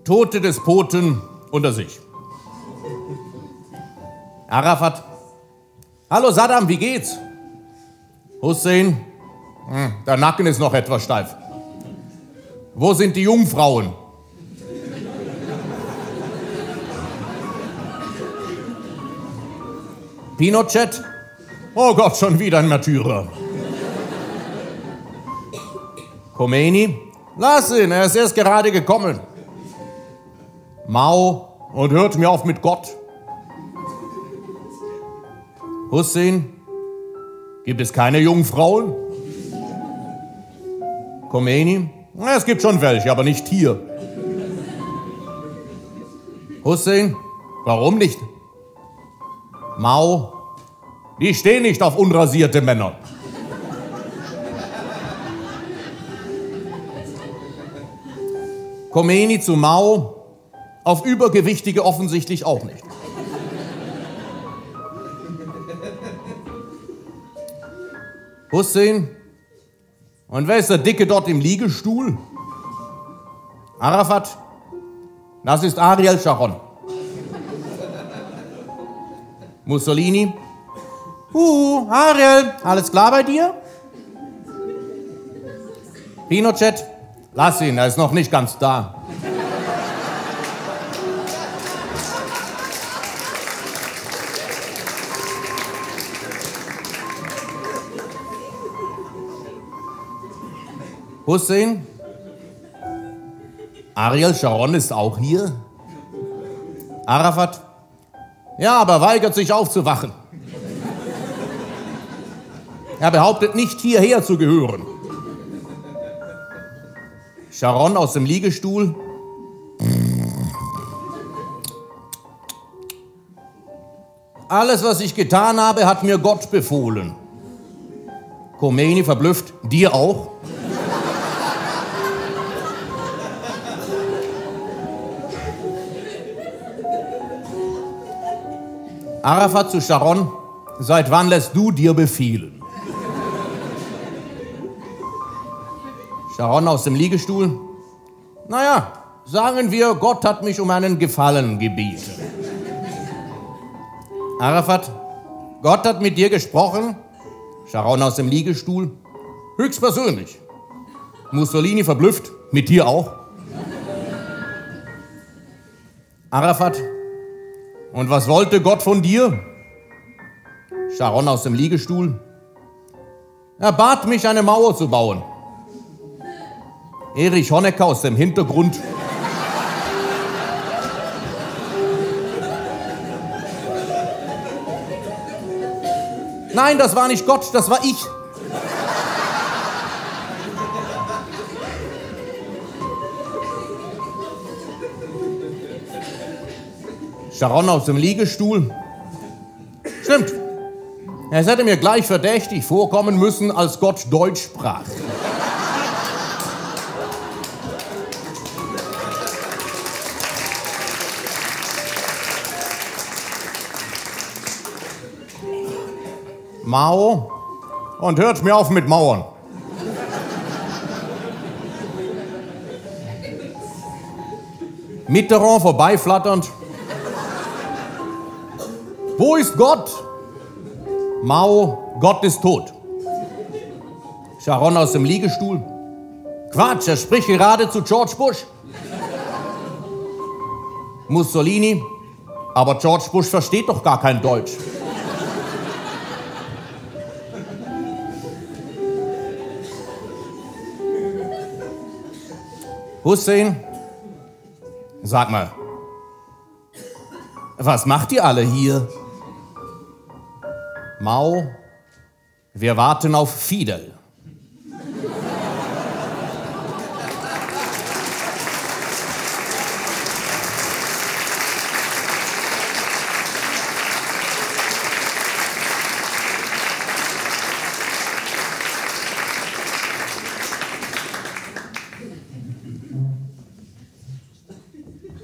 Tote Despoten unter sich. Arafat: Hallo Saddam, wie geht's? Hussein: Der Nacken ist noch etwas steif. Wo sind die Jungfrauen? Pinochet: Oh Gott, schon wieder ein Märtyrer. Khomeini: Lass ihn, er ist erst gerade gekommen. Mao: Und hört mir auf mit Gott. Hussein: Gibt es keine Jungfrauen? Khomeini: Es gibt schon welche, aber nicht hier. Hussein: Warum nicht? Mao: Die stehen nicht auf unrasierte Männer. Khomeini zu Mao: Auf Übergewichtige offensichtlich auch nicht. Hussein: Und wer ist der Dicke dort im Liegestuhl? Arafat: Das ist Ariel Sharon. Mussolini: Ariel, alles klar bei dir? Pinochet: Lass ihn, er ist noch nicht ganz da. Hussein: Ariel Sharon ist auch hier? Arafat: Ja, aber weigert sich aufzuwachen. Er behauptet nicht, hierher zu gehören. Sharon aus dem Liegestuhl: Alles, was ich getan habe, hat mir Gott befohlen. Khomeini verblüfft: Dir auch? Arafat zu Sharon: Seit wann lässt du dir befehlen? Sharon aus dem Liegestuhl: Naja, sagen wir, Gott hat mich um einen Gefallen gebeten. Arafat: Gott hat mit dir gesprochen? Sharon aus dem Liegestuhl: Höchstpersönlich. Mussolini verblüfft: Mit dir auch? Arafat: Und was wollte Gott von dir? Sharon aus dem Liegestuhl: Er bat mich, eine Mauer zu bauen. Erich Honecker aus dem Hintergrund: Nein, das war nicht Gott, das war ich. Sharon aus dem Liegestuhl: Stimmt. Es hätte mir gleich verdächtig vorkommen müssen, als Gott Deutsch sprach. Mao: Und hört mir auf mit Mauern. Mitterrand vorbeiflatternd: Wo ist Gott? Mao: Gott ist tot. Sharon aus dem Liegestuhl: Quatsch, er spricht gerade zu George Bush. Mussolini: Aber George Bush versteht doch gar kein Deutsch. Hussein: Sag mal, was macht ihr alle hier? Mao: Wir warten auf Fidel.